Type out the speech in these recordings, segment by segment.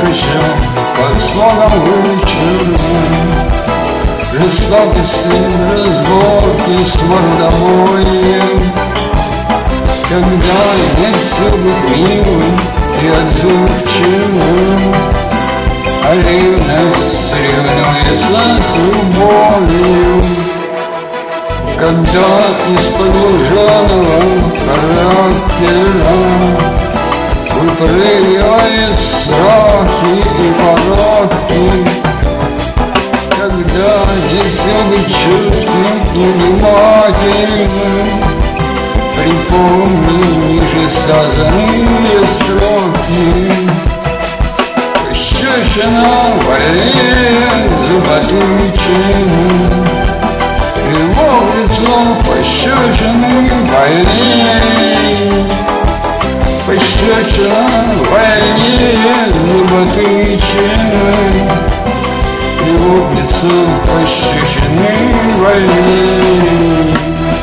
еще под слогом вычеркнут. Жестокости, разборки с мордобоем, когда нет всюду милым и отзывчивым, а ревность соревнуется с любовью. Когда из-под лужаного характера выпрыгивают страхи и пороки, когда несет чутким и внимательным, припомни ниже сказанные строки. Пощечина вольнее зуботычину, его в лицо пощечины вольнее. Пощечина вольнее зуботычину, его в лицо пощечины вольнее.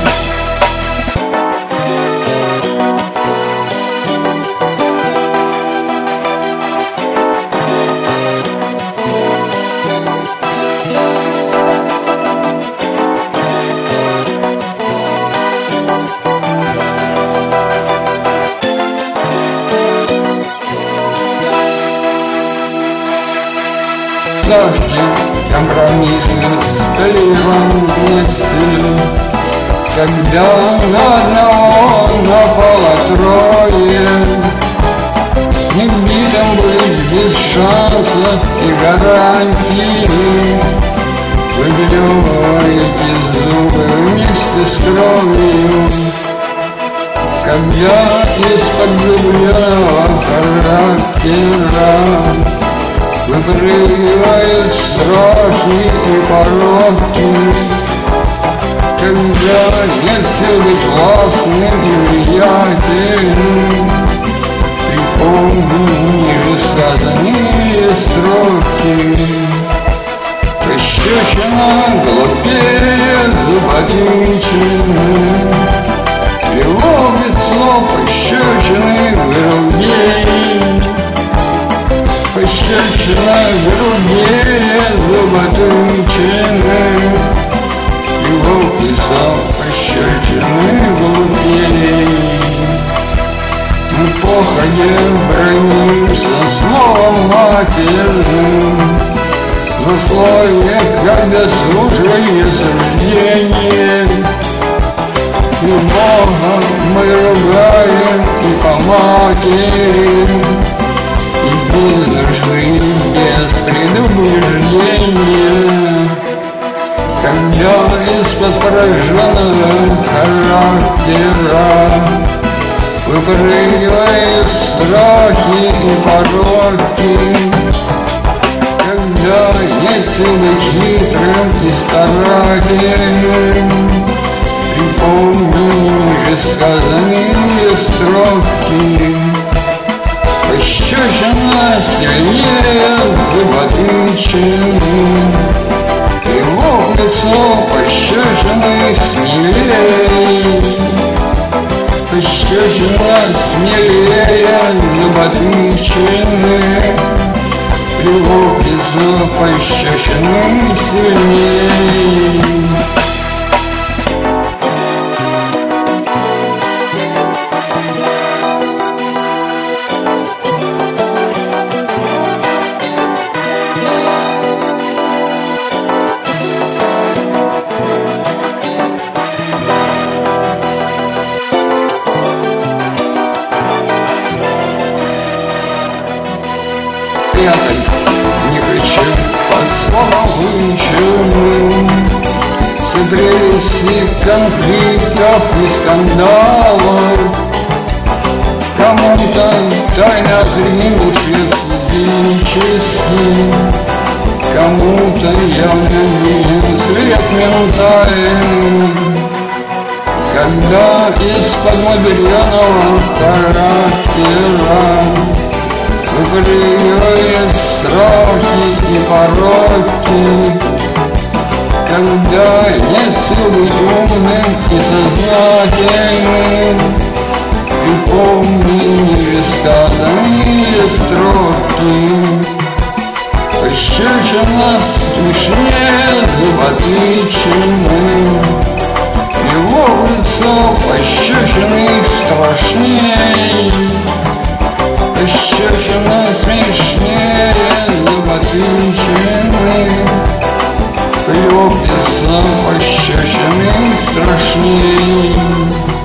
Дожди компромиссных столевом мысль, когда на одного напало трое, не битым быть без шанса и гарантии, выблевываете зубы вместе с кровью. Когда из-под влюбленного характера выпрыгивают страхи и пороки, когда нет сил быть властным и влиятельным, припомни ниже сказанные строки. Пощечина глупее зуботычины, его в лицо пощечины грудей. Пощечина груднее зуботычины, его в лицо пощечины глупей. Мы походе бронимся словом матерным, в условиях, когда служили суждение. И Бога мы ругаем и по матери, и без лжи, без предубеждения. Когда из-под пораженного характера выпрыгивают страхи и пороки, когда нет силы хитрым и старательным, припомни ниже сказанные строки. Пощечина сильнее зуботычины, его в лицо пощечины смелее. Пощечина смелее зуботычины, его в лицо пощечины сильнее. Прятай, не кричи под словом вычурным, все прелести конфликтов и скандалов. Кому-то тайна зрелища физически, кому-то явно виден свет ментальный. Когда из-под мудрёного характера выпрыгивают страхи и пороки, когда нет сил быть умным и сознательным, припомни ниже сказанные строки. Пощечина смешнее зуботычины, его лицо пощечины страшней. Пощечина смешнее зуботычины, его лицо пощечины страшней.